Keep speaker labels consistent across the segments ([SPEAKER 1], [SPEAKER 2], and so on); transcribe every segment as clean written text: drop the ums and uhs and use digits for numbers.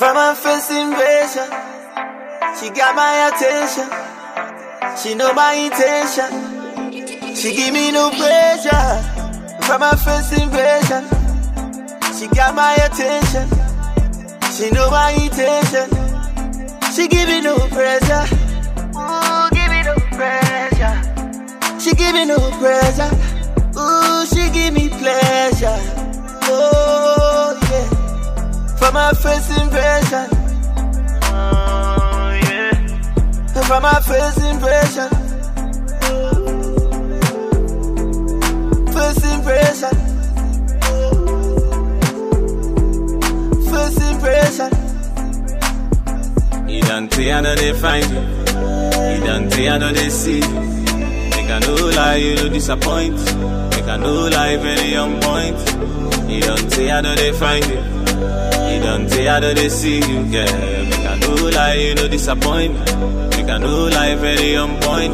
[SPEAKER 1] From her first invasion, she got my attention. She know my intention. She give me no pressure. From her first invasion, she got my attention. She know my intention. She give me no pressure. Ooh, give me no pressure. She give me no pressure. Ooh, she give me pleasure. Oh yeah. From my first impression. Oh yeah. From my first impression. First impression. First impression.
[SPEAKER 2] You don't say I know they find you. You don't say I know they see you. Make I no lie, you no disappoint. Make I no lie, very on point. You don't say I know they find you. You don't say I know they see you. Yeah, make I no lie, you no disappoint. Make I no lie, very on point.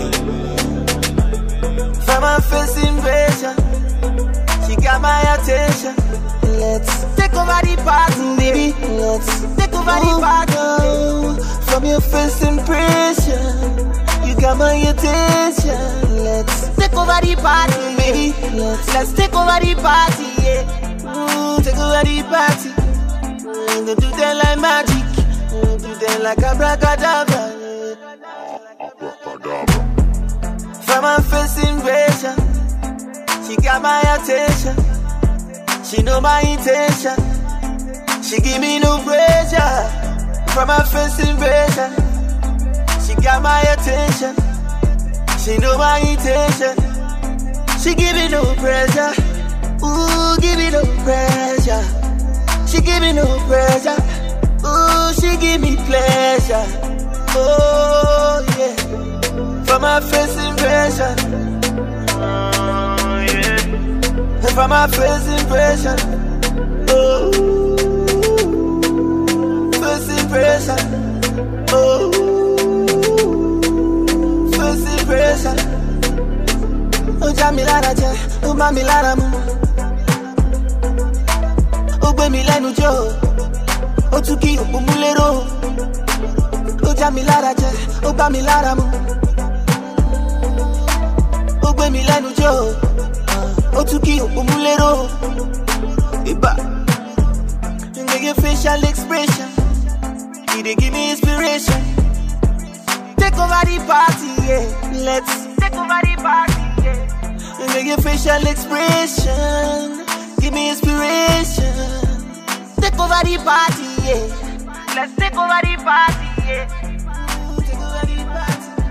[SPEAKER 1] From my first invasion, she got my attention. Let's take over the party, baby. Let's take over the party. From your first impression, you got my attention. Let's take over the party, baby. Let's take over the party, yeah. Take over the party. Go do them like magic. Do them like abracadabra. From my first invasion, she got my attention. She know my intention. She give me no pressure. From my first invasion, she got my attention. She know my intention. She give me no pressure. Ooh, give me no pressure. She give me no pressure. Ooh, she give me pleasure. Oh yeah. From my first impression. Oh yeah. From my first impression. Oh, first impression. Oh, first impression. Oh, Jamilara je, oh Mamilara mu. Oh, Gbemi lẹ́nu jó, oh Tuki Opumulero. Oh, Jamilara je, oh Bamilara mu. Oh, Gbemi lẹ́nu jó, oh Tuki Opumulero. Iba. Make your facial expression. They give me inspiration. Take over the party, yeah. Let's take over the party, yeah. Make your facial expression. Give me inspiration. Take over the party, yeah. Let's take over the party, yeah. Take over the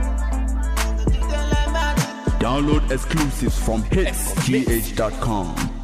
[SPEAKER 1] party.
[SPEAKER 3] Download exclusives from hitsgh.com.